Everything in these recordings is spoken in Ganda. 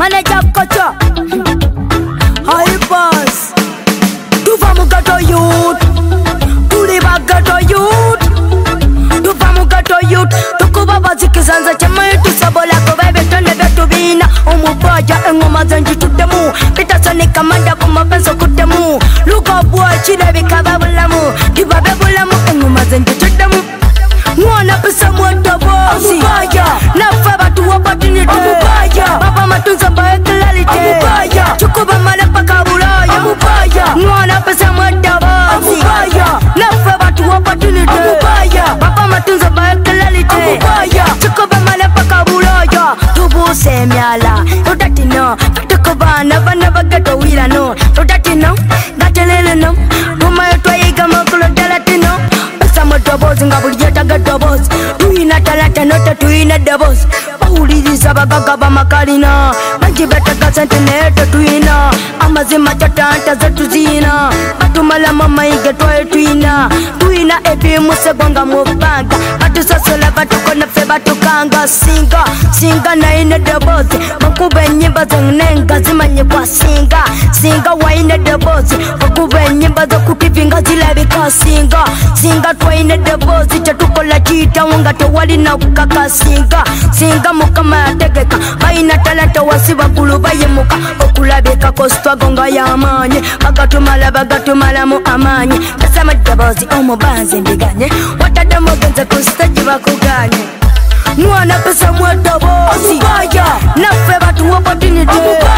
manager kocha Hypers tuva mu ghetto youth tuli ba ghetto youth tuva mu ghetto youth tukuba bazikizanza chamayo tusabola kuba betone betubina omubaja engoma zanji tutemu bitasonika manda kumapenso kutemu luka boy chirabika babulamu tibabe bulamu engoma zanji tutemu mwana pesa mwenda bosi nafa batu opportunity baba matunza bae clarity chukuba male paka bulaya mwana pesa mwenda bosi nafa batu opportunity baba matunza bae clarity chukuba male paka bulaya tubuse myala todatino tukuba nava gato wira no todatino gatelele no tumayo twayiga makulu dalatino Doubles nga buli yetaga doubles tuyina talanta note tuyina doubles bawuliriza bagaga bamakalina bangi betaka sente naye tetuyina amazima kyatanta zetuzina batumala mamayiga twaye tuyina ebimusego nga mu banka batusasola batukona ffe batukanga singa nayine doubles bakuba enyimba zenenga zimanyibwa singa wayine doubles bakuba enyimba zokutivi nga zirabika singa twayine debozi tetukola kiyitawo nga tewalina kukaka singa mukama yategeka bayina talanta wasi bagulu bayemuka okulabikako sitwago nga y'amaanyi bagatumalamu amaanyi basama debozi omubanzi mbiganye watadde mugenze ku stage bakuganye mwana pesa mwedebozi naffe batu opportunity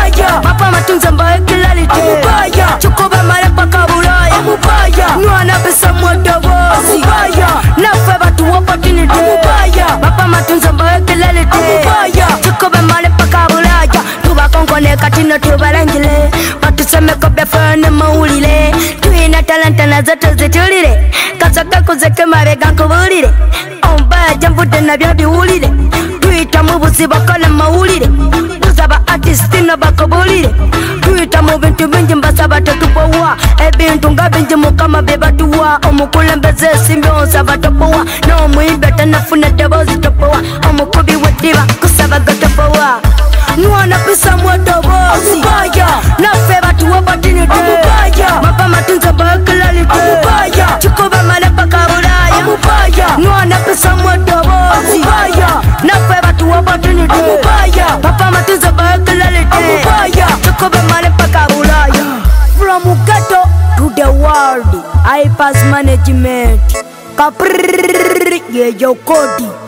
papa matunza mbaye clarity chukuba male paka bulaya mwana pesa mwedebozi naffe batu opportunity papa matunza mbaye clarity chukuba male paka bulaya tubakonkone katino tubalangile batusemeko befene mawulire tuyina talanta nazo tuzitulire kasoka kuzeke mabega nkubulire ombaja mvudde nabyo biwulire tuyita mu buzibu kola mawulire tusaba artisti nabakubulire tuyita mu bintu bingi mbasaba tetupowa ebintu nga bingi mukama bebatuwa omukulembeze esimbi onsaba topowa n'omuyimbi tanafuna debozi topowa omukubi weddiba kusabaga topowa mwana pesa mwedebozi naffe batu opportunity mapa matunza bakilality chikuba male paka bulaya mwana pesa mwedebozi naffe batu opportunity papa matunza bakilality chikuba male paka bulaya from ghetto to the world Hypers management kapri yeyo kodi